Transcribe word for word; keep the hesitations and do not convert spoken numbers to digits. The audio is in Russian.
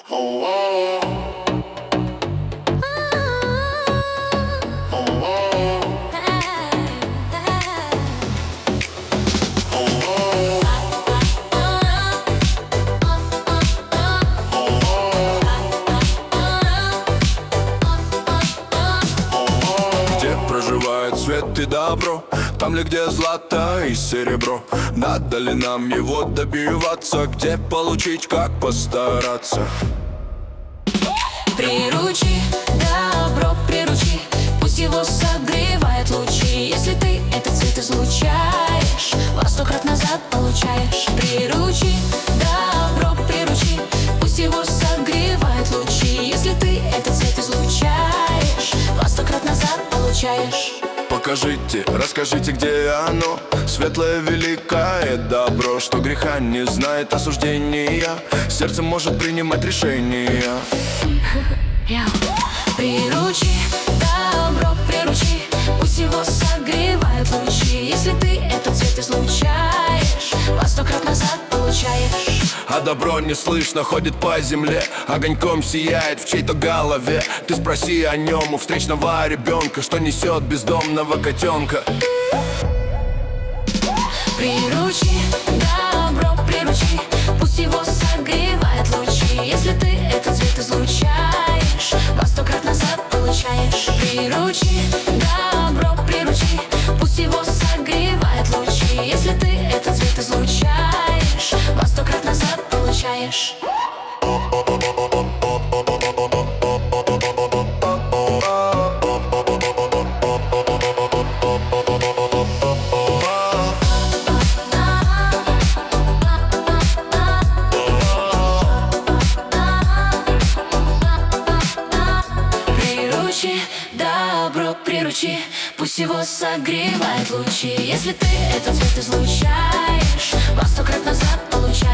Проживает свет и добро, там ли где злато и серебро. Надо ли нам его добиваться, где получить, как постараться? Приручи добро, приручи, пусть его согревает лучи. Если ты этот цвет излучаешь, во сто крат назад получаешь. Приручи добро, приручи, пусть его согревает лучи. Если ты этот цвет излучаешь, во сто крат назад получаешь. Покажите, расскажите, где оно, светлое великое добро, что греха не знает осуждения, сердце может принимать решения. Приручи добро, приручи, пусть его согревает лучи. Если ты этот цвет излучаешь, во сто крат назад получаешь. А добро не слышно, ходит по земле, огоньком сияет в чьей-то голове. Ты спроси о нем у встречного ребенка, что несет бездомного котенка. Приручи добро, приручи, пусть его согревает лучи. Если ты этот цвет излучаешь, во сто крат назад получаешь. Приручи добро, приручи, пусть его согревает лучи. Если ты этот цвет излучаешь, во сто крат назад получаешь. Приручи добро, приручи, пусть его согревает лучи. Если ты этот цвет излучаешь, во сто крат назад получаешь.